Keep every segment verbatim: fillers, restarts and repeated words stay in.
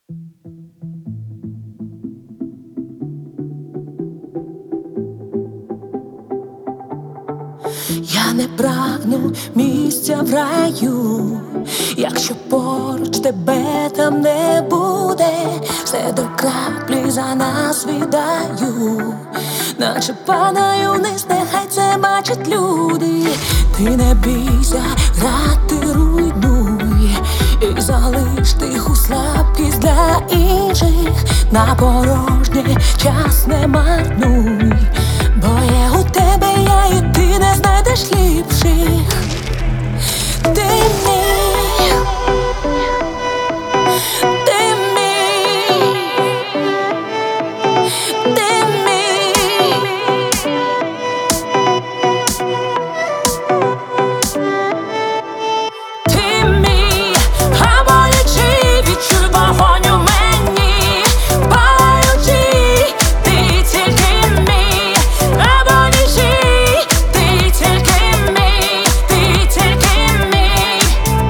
Я не прагну місця в раю, якщо поруч тебе там не буде, все до краплі за нас віддаю, наче падаю вниз, нехай це бачать люди. Ти не бійся, грати руйнуй і залиш тиху слабкість для інших. На порожнє час не марнуй, бо є у тебе я, і ти не знайдеш ліпших. Ти мій, ти мій, ти мій. Ти мій, а болячи, відчуй вогонь у мені, палючи, ти тільки мій, а болячи, ти тільки мій, ти тільки мій.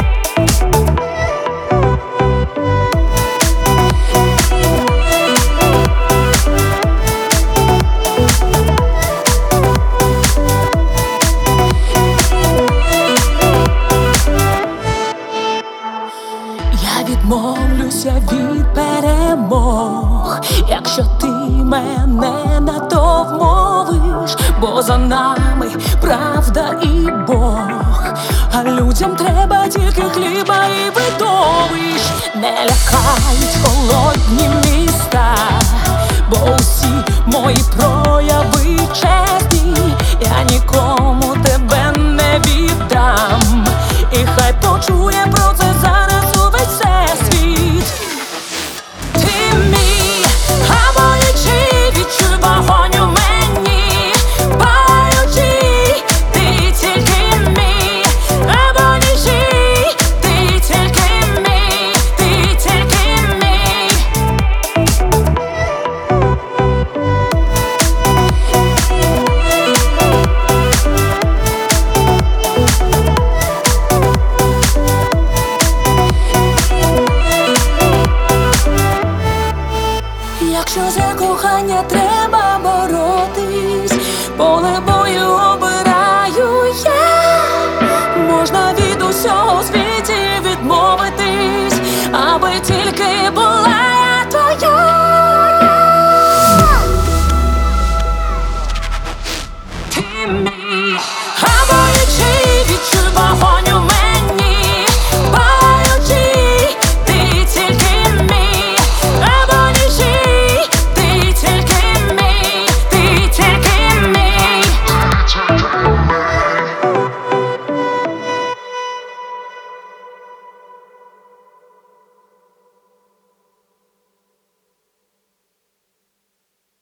Я відмовлюся від перемог, якщо ти мене на то вмовиш, бо за нами правда і Бог, а людям треба тільки хліба і видовищ. Не лякають холодні міста, бо усі мої прояви чесні. Я нікому тебе не віддам, і хай почує про це зараз увесь всесвіт. Ти мій, а болячи, відчуй вогонь у мені, палючи, ти тільки мій, а болячи, ти тільки мій, ти тільки мій. Якщо за кохання треба боротись, поле бою обираю я. Можна від усього в світі відмовитись, аби тільки бо